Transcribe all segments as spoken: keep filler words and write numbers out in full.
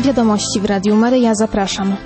Wiadomości w Radiu Maryja, zapraszam.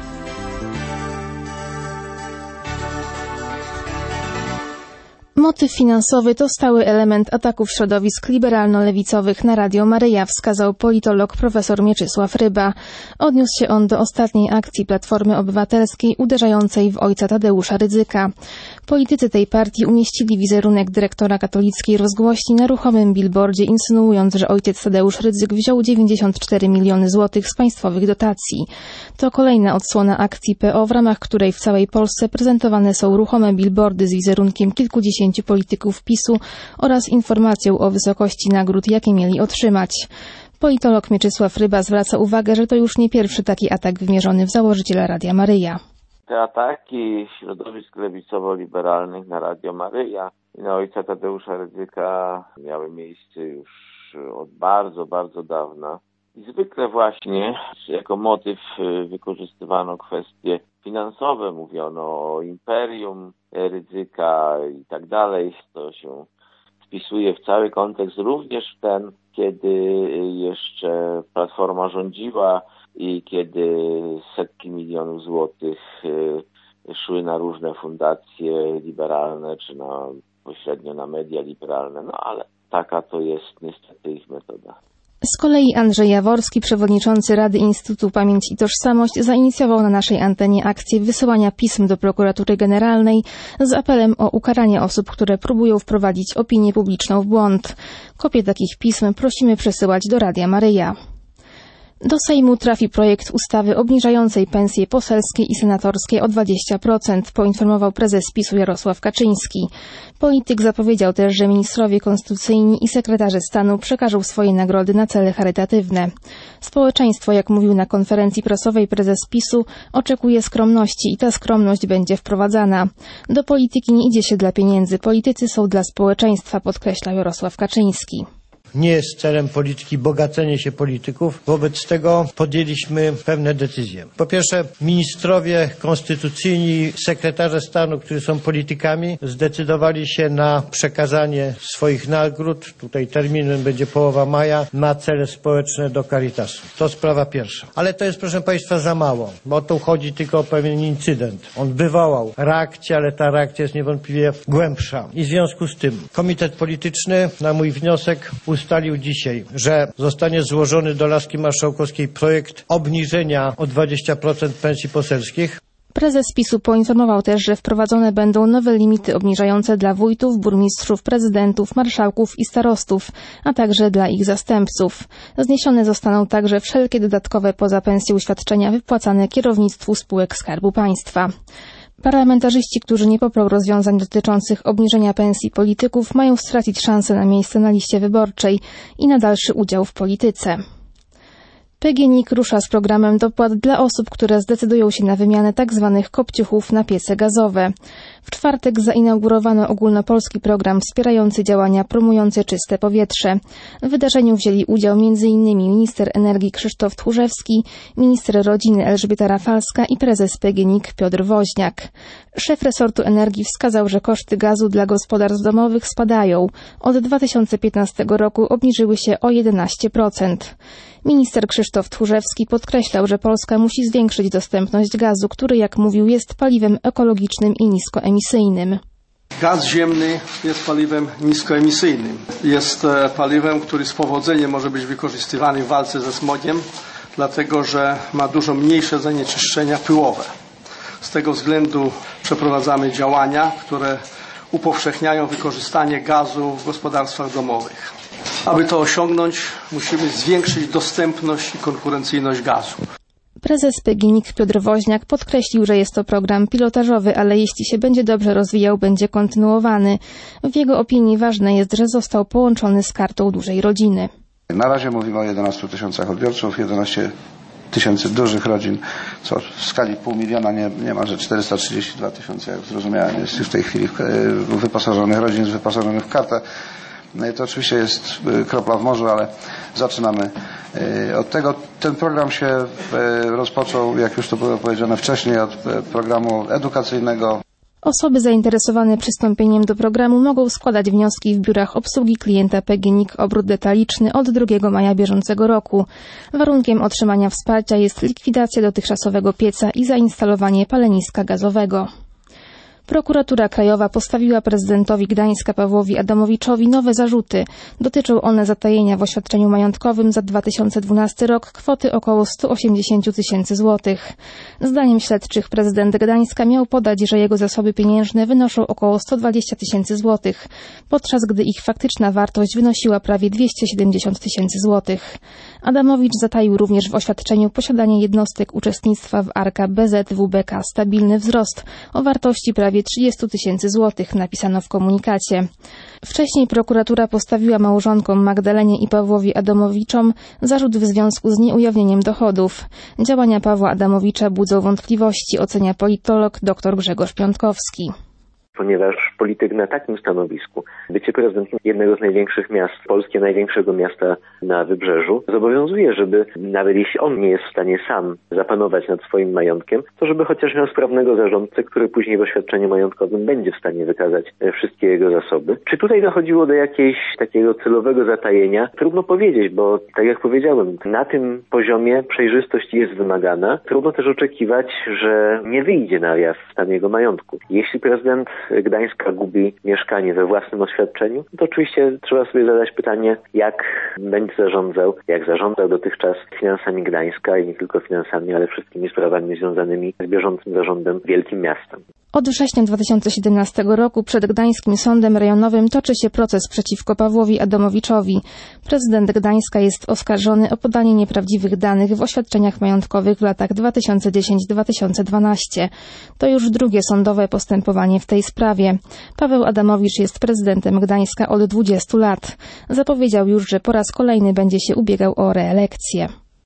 Motyw finansowy to stały element ataków środowisk liberalno-lewicowych na Radio Maryja, wskazał politolog profesor Mieczysław Ryba. Odniósł się on do ostatniej akcji Platformy Obywatelskiej uderzającej w ojca Tadeusza Rydzyka. Politycy tej partii umieścili wizerunek dyrektora katolickiej rozgłośni na ruchomym billboardzie, insynuując, że ojciec Tadeusz Rydzyk wziął dziewięćdziesiąt cztery miliony złotych z państwowych dotacji. To kolejna odsłona akcji P O, w ramach której w całej Polsce prezentowane są ruchome billboardy z wizerunkiem kilkudziesięciu polityków PiSu oraz informacją o wysokości nagród, jakie mieli otrzymać. Politolog Mieczysław Ryba zwraca uwagę, że to już nie pierwszy taki atak wymierzony w założyciela Radia Maryja. Te ataki środowisk lewicowo-liberalnych na Radio Maryja i na ojca Tadeusza Rydzyka miały miejsce już od bardzo, bardzo dawna. I zwykle właśnie jako motyw wykorzystywano kwestie finansowe, mówiono o imperium Rydzyka i tak dalej. To się wpisuje w cały kontekst, również w ten, kiedy jeszcze Platforma rządziła i kiedy setki milionów złotych szły na różne fundacje liberalne, czy na, pośrednio na media liberalne, no ale taka to jest niestety ich metoda. Z kolei Andrzej Jaworski, przewodniczący Rady Instytutu Pamięć i Tożsamość, zainicjował na naszej antenie akcję wysyłania pism do Prokuratury Generalnej z apelem o ukaranie osób, które próbują wprowadzić opinię publiczną w błąd. Kopie takich pism prosimy przesyłać do Radia Maryja. Do Sejmu trafi projekt ustawy obniżającej pensje poselskie i senatorskie o dwadzieścia procent, poinformował prezes PiSu Jarosław Kaczyński. Polityk zapowiedział też, że ministrowie konstytucyjni i sekretarze stanu przekażą swoje nagrody na cele charytatywne. Społeczeństwo, jak mówił na konferencji prasowej prezes PiSu, oczekuje skromności i ta skromność będzie wprowadzana. Do polityki nie idzie się dla pieniędzy, politycy są dla społeczeństwa, podkreślał Jarosław Kaczyński. Nie jest celem polityki bogacenie się polityków. Wobec tego podjęliśmy pewne decyzje. Po pierwsze, ministrowie konstytucyjni, sekretarze stanu, którzy są politykami, zdecydowali się na przekazanie swoich nagród, tutaj terminem będzie połowa maja, na cele społeczne do Caritasu. To sprawa pierwsza. Ale to jest, proszę Państwa, za mało, bo tu chodzi tylko o pewien incydent. On wywołał reakcję, ale ta reakcja jest niewątpliwie głębsza. I w związku z tym Komitet Polityczny na mój wniosek ustalił dzisiaj, że zostanie złożony do laski marszałkowskiej projekt obniżenia o dwadzieścia procent pensji poselskich. Prezes PiSu poinformował też, że wprowadzone będą nowe limity obniżające dla wójtów, burmistrzów, prezydentów, marszałków i starostów, a także dla ich zastępców. Zniesione zostaną także wszelkie dodatkowe poza pensją świadczenia wypłacane kierownictwu spółek Skarbu Państwa. Parlamentarzyści, którzy nie poprą rozwiązań dotyczących obniżenia pensji polityków, mają stracić szansę na miejsce na liście wyborczej i na dalszy udział w polityce. P G N I K rusza z programem dopłat dla osób, które zdecydują się na wymianę tzw. kopciuchów na piece gazowe. W czwartek zainaugurowano ogólnopolski program wspierający działania promujące czyste powietrze. W wydarzeniu wzięli udział między innymi minister energii Krzysztof Tchórzewski, minister rodziny Elżbieta Rafalska i prezes P G N I K Piotr Woźniak. Szef resortu energii wskazał, że koszty gazu dla gospodarstw domowych spadają. Od dwa tysiące piętnastego roku obniżyły się o jedenaście procent. Minister Krzysztof Tchórzewski podkreślał, że Polska musi zwiększyć dostępność gazu, który, jak mówił, jest paliwem ekologicznym i niskoemisyjnym. Gaz ziemny jest paliwem niskoemisyjnym. Jest paliwem, który z powodzeniem może być wykorzystywany w walce ze smogiem, dlatego że ma dużo mniejsze zanieczyszczenia pyłowe. Z tego względu przeprowadzamy działania, które upowszechniają wykorzystanie gazu w gospodarstwach domowych. Aby to osiągnąć, musimy zwiększyć dostępność i konkurencyjność gazu. Prezes P G N I K Piotr Woźniak podkreślił, że jest to program pilotażowy, ale jeśli się będzie dobrze rozwijał, będzie kontynuowany. W jego opinii ważne jest, że został połączony z kartą dużej rodziny. Na razie mówimy o jedenastu tysiącach odbiorców, jedenaście tysięcy dużych rodzin, co w skali pół miliona nie, niemalże czterysta trzydzieści dwa tysiące, jak zrozumiałem, jest już w tej chwili wyposażonych rodzin, wyposażonych w kartę. To oczywiście jest kropla w morzu, ale zaczynamy od tego. Ten program się rozpoczął, jak już to było powiedziane wcześniej, od programu edukacyjnego. Osoby zainteresowane przystąpieniem do programu mogą składać wnioski w biurach obsługi klienta P G N I K Obrót Detaliczny od drugiego maja bieżącego roku. Warunkiem otrzymania wsparcia jest likwidacja dotychczasowego pieca i zainstalowanie paleniska gazowego. Prokuratura Krajowa postawiła prezydentowi Gdańska Pawłowi Adamowiczowi nowe zarzuty. Dotyczą one zatajenia w oświadczeniu majątkowym za dwa tysiące dwunasty rok kwoty około sto osiemdziesiąt tysięcy złotych. Zdaniem śledczych prezydent Gdańska miał podać, że jego zasoby pieniężne wynoszą około sto dwadzieścia tysięcy złotych, podczas gdy ich faktyczna wartość wynosiła prawie dwieście siedemdziesiąt tysięcy złotych. Adamowicz zataił również w oświadczeniu posiadanie jednostek uczestnictwa w Arka B Z W B K Stabilny Wzrost o wartości prawie trzydzieści tysięcy złotych, napisano w komunikacie. Wcześniej prokuratura postawiła małżonkom Magdalenie i Pawłowi Adamowiczom zarzut w związku z nieujawnieniem dochodów. Działania Pawła Adamowicza budzą wątpliwości, ocenia politolog dr Grzegorz Piątkowski. Ponieważ polityk na takim stanowisku, bycie prezydentem jednego z największych miast Polski, największego miasta na Wybrzeżu, zobowiązuje, żeby nawet jeśli on nie jest w stanie sam zapanować nad swoim majątkiem, to żeby chociaż miał sprawnego zarządcę, który później w oświadczeniu majątkowym będzie w stanie wykazać wszystkie jego zasoby. Czy tutaj dochodziło do jakiegoś takiego celowego zatajenia? Trudno powiedzieć, bo tak jak powiedziałem, na tym poziomie przejrzystość jest wymagana. Trudno też oczekiwać, że nie wyjdzie na jaw stan jego majątku. Jeśli prezydent Gdańska gubi mieszkanie we własnym oświadczeniu, to oczywiście trzeba sobie zadać pytanie, jak będzie zarządzał, jak zarządzał dotychczas finansami Gdańska i nie tylko finansami, ale wszystkimi sprawami związanymi z bieżącym zarządem wielkim miastem. Od września dwa tysiące siedemnastego roku przed Gdańskim Sądem Rejonowym toczy się proces przeciwko Pawłowi Adamowiczowi. Prezydent Gdańska jest oskarżony o podanie nieprawdziwych danych w oświadczeniach majątkowych w latach dwa tysiące dziesiątym do dwa tysiące dwunastego. To już drugie sądowe postępowanie w tej sprawie. Paweł Adamowicz jest prezydentem Gdańska od dwudziestu lat. Zapowiedział już, że po raz kolejny będzie się ubiegał o reelekcję.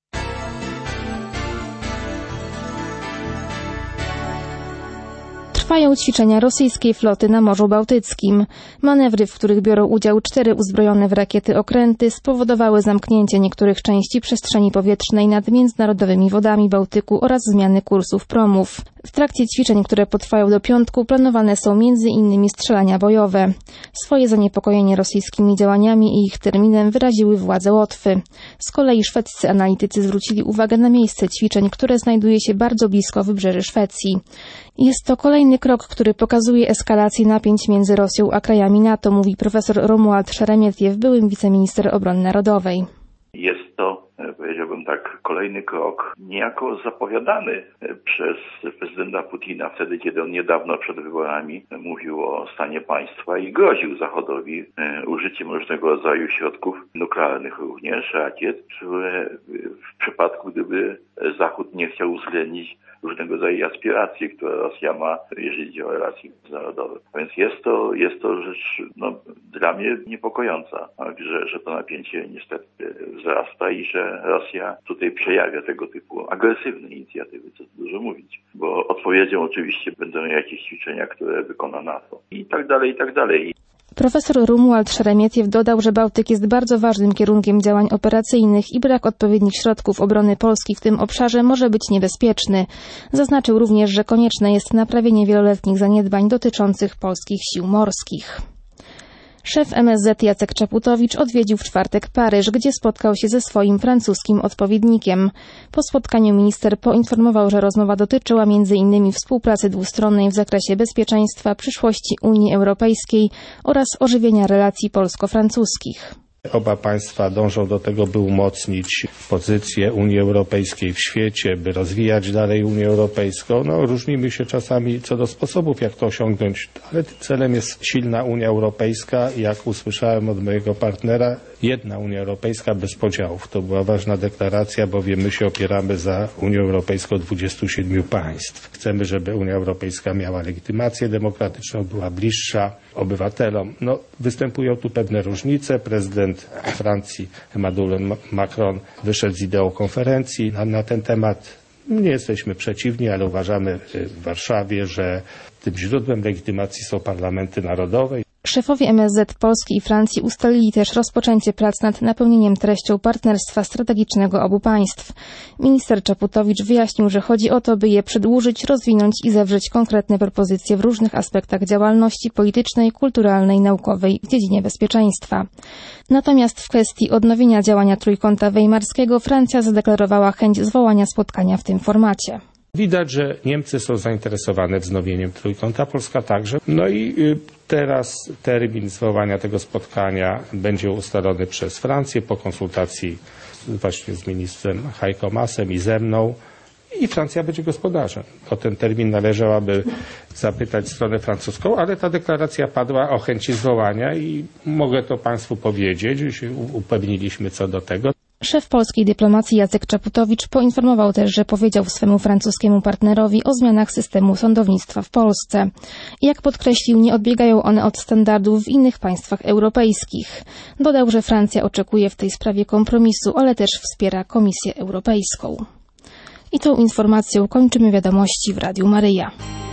Trwają ćwiczenia rosyjskiej floty na Morzu Bałtyckim. Manewry, w których biorą udział cztery uzbrojone w rakiety okręty, spowodowały zamknięcie niektórych części przestrzeni powietrznej nad międzynarodowymi wodami Bałtyku oraz zmiany kursów promów. W trakcie ćwiczeń, które potrwają do piątku, planowane są między innymi strzelania bojowe. Swoje zaniepokojenie rosyjskimi działaniami i ich terminem wyraziły władze Łotwy. Z kolei szwedzcy analitycy zwrócili uwagę na miejsce ćwiczeń, które znajduje się bardzo blisko wybrzeży Szwecji. Jest to kolejny krok, który pokazuje eskalację napięć między Rosją a krajami NATO, mówi profesor Romuald Szeremietiew, byłym wiceminister obrony narodowej. Jest to, powiedziałbym tak, kolejny krok niejako zapowiadany przez prezydenta Putina wtedy, kiedy on niedawno przed wyborami mówił o stanie państwa i groził Zachodowi użyciem różnego rodzaju środków nuklearnych, również rakiet, które w przypadku, gdyby Zachód nie chciał uwzględnić różnego rodzaju aspiracje, które Rosja ma, jeżeli chodzi o relacje międzynarodowe. A więc jest to, jest to rzecz no, dla mnie niepokojąca, tak, że, że to napięcie niestety wzrasta i że Rosja tutaj przejawia tego typu agresywne inicjatywy, co tu dużo mówić. Bo odpowiedzią oczywiście będą jakieś ćwiczenia, które wykona NATO i tak dalej, i tak dalej. Profesor Romuald Szeremietiew dodał, że Bałtyk jest bardzo ważnym kierunkiem działań operacyjnych i brak odpowiednich środków obrony Polski w tym obszarze może być niebezpieczny. Zaznaczył również, że konieczne jest naprawienie wieloletnich zaniedbań dotyczących polskich sił morskich. Szef M S Z Jacek Czaputowicz odwiedził w czwartek Paryż, gdzie spotkał się ze swoim francuskim odpowiednikiem. Po spotkaniu minister poinformował, że rozmowa dotyczyła między innymi współpracy dwustronnej w zakresie bezpieczeństwa, przyszłości Unii Europejskiej oraz ożywienia relacji polsko-francuskich. Oba państwa dążą do tego, by umocnić pozycję Unii Europejskiej w świecie, by rozwijać dalej Unię Europejską. No, różnimy się czasami co do sposobów, jak to osiągnąć, ale celem jest silna Unia Europejska. Jak usłyszałem od mojego partnera, jedna Unia Europejska bez podziałów. To była ważna deklaracja, bowiem my się opieramy za Unią Europejską dwudziestu siedmiu państw. Chcemy, żeby Unia Europejska miała legitymację demokratyczną, była bliższa obywatelom. No, występują tu pewne różnice. Prezydent Francji Emmanuel Macron wyszedł z ideą konferencji na, na ten temat. Nie jesteśmy przeciwni, ale uważamy w Warszawie, że tym źródłem legitymacji są parlamenty narodowe. Szefowie M S Z Polski i Francji ustalili też rozpoczęcie prac nad napełnieniem treścią partnerstwa strategicznego obu państw. Minister Czaputowicz wyjaśnił, że chodzi o to, by je przedłużyć, rozwinąć i zawrzeć konkretne propozycje w różnych aspektach działalności politycznej, kulturalnej, naukowej w dziedzinie bezpieczeństwa. Natomiast w kwestii odnowienia działania Trójkąta Weimarskiego Francja zadeklarowała chęć zwołania spotkania w tym formacie. Widać, że Niemcy są zainteresowane wznowieniem Trójkąta, Polska także. No i teraz termin zwołania tego spotkania będzie ustalony przez Francję po konsultacji właśnie z ministrem Heiko Maasem i ze mną. I Francja będzie gospodarzem. O ten termin należałaby zapytać stronę francuską, ale ta deklaracja padła o chęci zwołania i mogę to Państwu powiedzieć, że się upewniliśmy co do tego. Szef polskiej dyplomacji Jacek Czaputowicz poinformował też, że powiedział swemu francuskiemu partnerowi o zmianach systemu sądownictwa w Polsce. Jak podkreślił, nie odbiegają one od standardów w innych państwach europejskich. Dodał, że Francja oczekuje w tej sprawie kompromisu, ale też wspiera Komisję Europejską. I tą informacją kończymy wiadomości w Radiu Maryja.